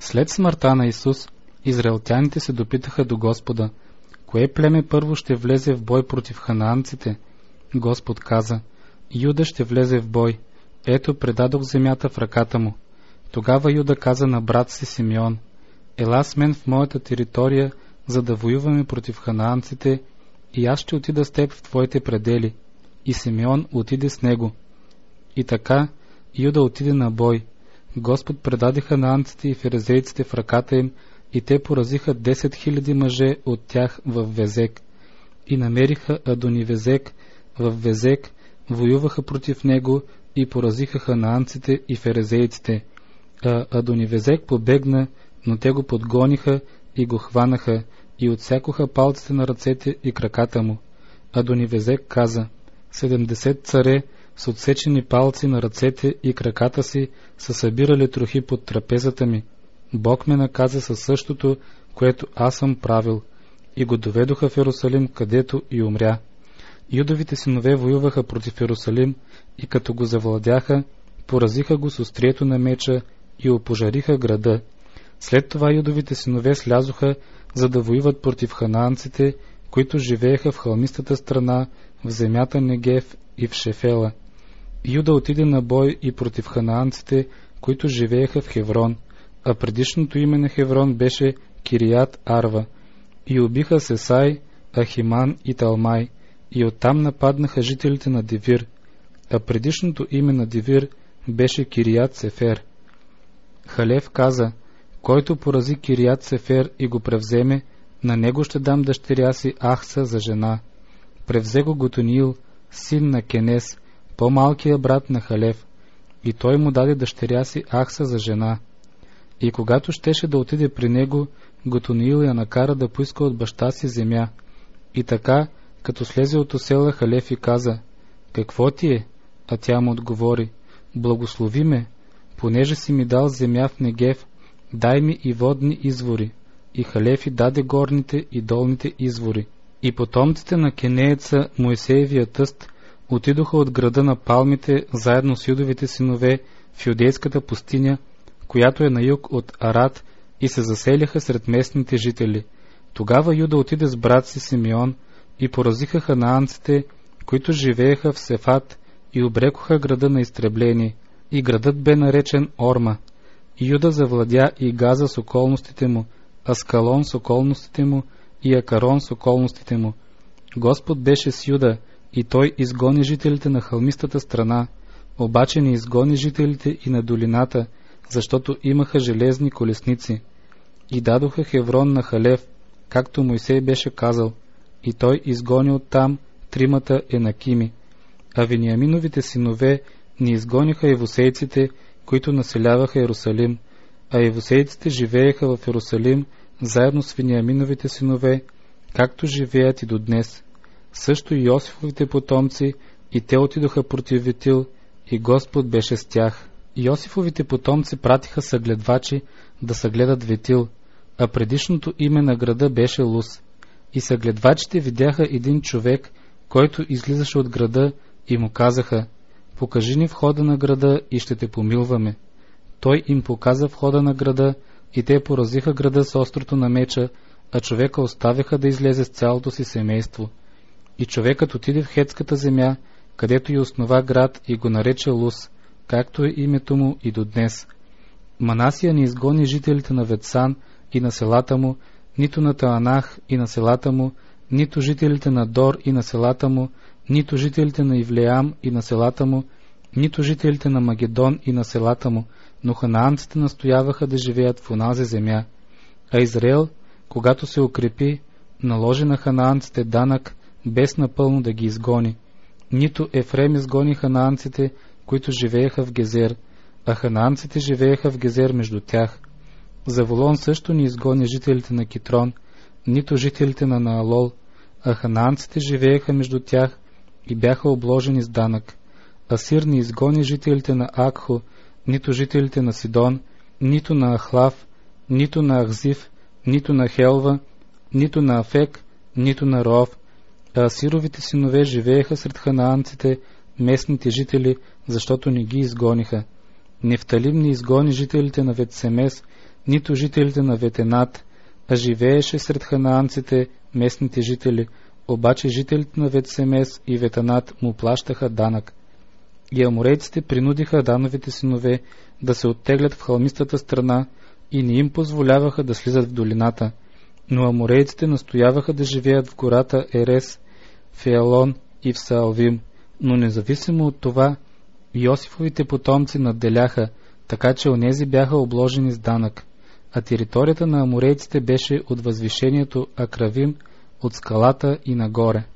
След смъртта на Исус, израелтяните се допитаха до Господа: кое племе първо ще влезе в бой против ханаанците? Господ каза: Юда ще влезе в бой. Ето, предадох земята в ръката му. Тогава Юда каза на брат си Симеон: ела с мен в моята територия, за да воюваме против ханаанците, и аз ще отида с теб в твоите предели. И Симеон отиде с него. И така Юда отиде на бой. Господ предаде ханаанците и ферезейците в ръката им, и те поразиха 10 000 мъже от тях в Везек. И намериха Адонивезек в Везек, воюваха против него и поразиха ханаанците и ферезейците. А Адонивезек побегна, но те го подгониха и го хванаха и отсякоха палците на ръцете и краката му. Адонивезек каза: 70 царе с отсечени палци на ръцете и краката си са събирали трохи под трапезата ми. Бог ме наказа със същото, което аз съм правил. И го доведоха в Йерусалим, където и умря. Юдовите синове воюваха против Йерусалим и като го завладяха, поразиха го с острието на меча и опожариха града. След това юдовите синове слязоха, за да воюват против ханаанците, които живееха в хълмистата страна, в земята Негев и в Шефела. Юда отиде на бой и против ханаанците, които живееха в Хеврон, а предишното име на Хеврон беше Кирият Арва. И убиха Сесай, Ахиман и Талмай, и оттам нападнаха жителите на Девир, а предишното име на Девир беше Кирият Сефер. Халев каза: който порази Кирият Сефер и го превземе, на него ще дам дъщеря си Ахса за жена. Превзе го Готониил, син на Кенес, по-малкият брат на Халев, и той му даде дъщеря си Ахса за жена. И когато щеше да отиде при него, Готониил я накара да поиска от баща си земя. И така, като слезе от осела, Халев и каза: какво ти е? А тя му отговори: благослови ме, понеже си ми дал земя в Негев, дай ми и водни извори. И Халев и даде горните и долните извори. И потомците на кенееца, Моисеевия тъст, отидоха от града на палмите заедно с юдовите синове в юдейската пустиня, която е на юг от Арат, и се заселяха сред местните жители. Тогава Юда отиде с брат си Симеон и поразиха ханаанците, които живееха в Сефат, и обрекоха града на изтребление, и градът бе наречен Орма. Юда завладя и Газа с околностите му, Аскалон с околностите му и Акарон с околностите му. Господ беше с Юда, и той изгони жителите на хълмистата страна, обаче не изгони жителите и на долината, защото имаха железни колесници. И дадоха Хеврон на Халев, както Мойсей беше казал, и той изгони оттам 3 енакими. А Вениаминовите синове не изгониха евусейците, които населяваха Йерусалим, а евусейците живееха в Йерусалим заедно с Вениаминовите синове, както живеят и до днес. Също и Йосифовите потомци, и те отидоха против Витил, и Господ беше с тях. Йосифовите потомци пратиха съгледвачи да съгледат Витил, а предишното име на града беше Лус. И съгледвачите видяха един човек, който излизаше от града, и му казаха: покажи ни входа на града и ще те помилваме. Той им показа входа на града, и те поразиха града с острото на меча, а човека оставиха да излезе с цялото си семейство. И човекът отиде в хетската земя, където и основа град, и го нарече Лус, както е името му и до днес. Манасия не изгони жителите на Ветсан и на селата му, нито на Таанах и на селата му, нито жителите на Дор и на селата му, нито жителите на Ивлеам и на селата му, нито жителите на Магедон и на селата му, но ханаанците настояваха да живеят в онази земя. А Израел, когато се укрепи, наложи на ханаанците данък, без напълно да ги изгони. Нито Ефрем изгони ханаанците, които живееха в Гезер, а ханаанците живееха в Гезер между тях. Заволон също не изгони жителите на Китрон, нито жителите на Наалол, а ханаанците живееха между тях и бяха обложени с данък. Асир не изгони жителите на Акхо, нито жителите на Сидон, нито на Ахлав, нито на Ахзив, нито на Хелва, нито на Афек, нито на Ров, а Асировите синове живееха сред ханаанците, местните жители, защото не ги изгониха. Нефталим не изгони жителите на Ветсемес, нито жителите на Ветенат, а живееше сред ханаанците, местните жители, обаче жителите на Ветсемес и Ветанат му плащаха данък. И аморейците принудиха Адановите синове да се оттеглят в хълмистата страна и не им позволяваха да слизат в долината, но аморейците настояваха да живеят в гората Ерес, в Еалон и в Саалвим, но независимо от това, Йосифовите потомци надделяха, така че онези бяха обложени с данък, а територията на аморейците беше от възвишението Акравим, от скалата и нагоре.